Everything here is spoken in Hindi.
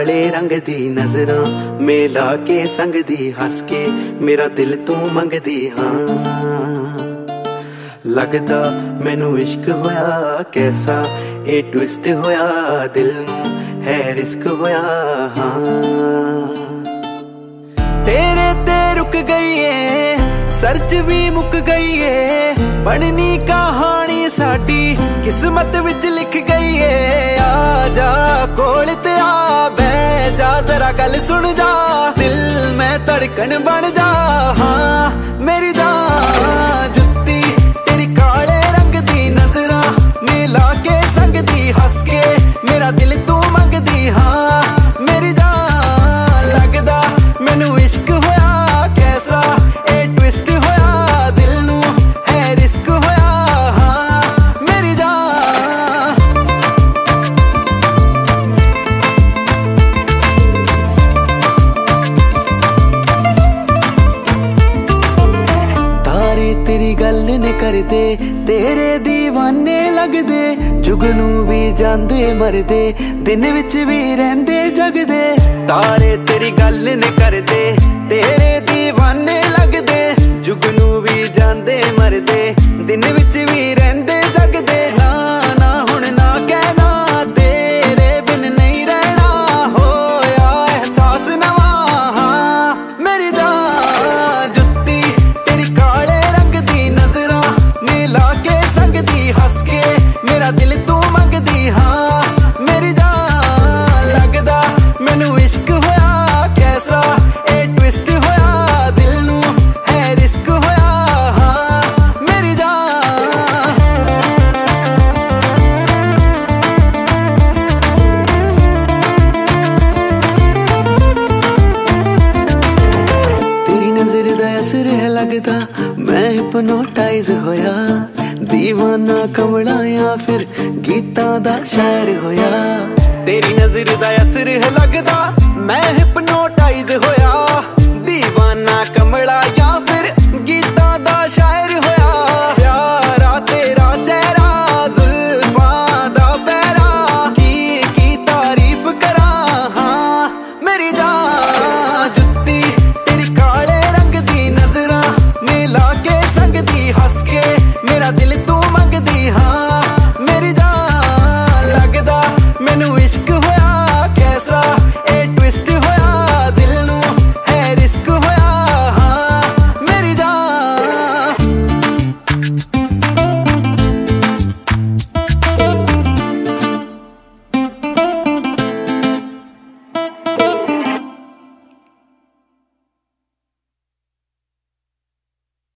काले रंग दी नजरां मिला के संग दी हस के मेरा दिल तू मंगदी हाँ। लगदा मैनू इश्क होया कैसा ए ट्विस्ट होया दिल नू है रिस्क होया हाँ। तेरे ते रुक गई है सर्च भी मुक गई है बननी कहानी साडी किस्मत विच लिख गई है। आ जा कोल ते आ बैठ जा जरा गल सुन जा दिल में धड़कन बन जा हाँ मेरी जान। जुत्ती तेरी काले रंग दी नजरां मिला के संग दी हस के मेरा दिल तू मंगदी हाँ मेरी जान। लगदा मैनू इश्क होया कैसा ए ट्विस्ट होया दिल नू है रिस्क होया हाँ मेरी जान। तारे तेरी गल ने करदे तेरे दीवाने लगदे जुगनू भी जांदे मरदे दिन विच भी रहंदे जगदे। तारे तेरी गल ने करदे तेरे दीवाने लगदे जुगनू भी जांदे मरदे दिन विच भी रहंदे जगदे। ना ना हुण ना कहना तेरे बिन नहीं रहना होया एहसास नवा हाँ मेरी जान। जुत्ती तेरी काले रंग दी नजरां मिला के संग दी हस के मेरा दिल तू मंगदी हाँ मेरी जान। लगदा मैनू इश्क होया कैसा ए ट्विस्ट होया दिल नू है रिस्क होया हाँ मेरी जान। तेरी नजर दा असर है लगदा मैं हिप्नोटाइज होया दीवाना कमला या फिर गीतां दा शायर होया। तेरी नजर दा असर है लगदा मैं हिप्नोटाइज होया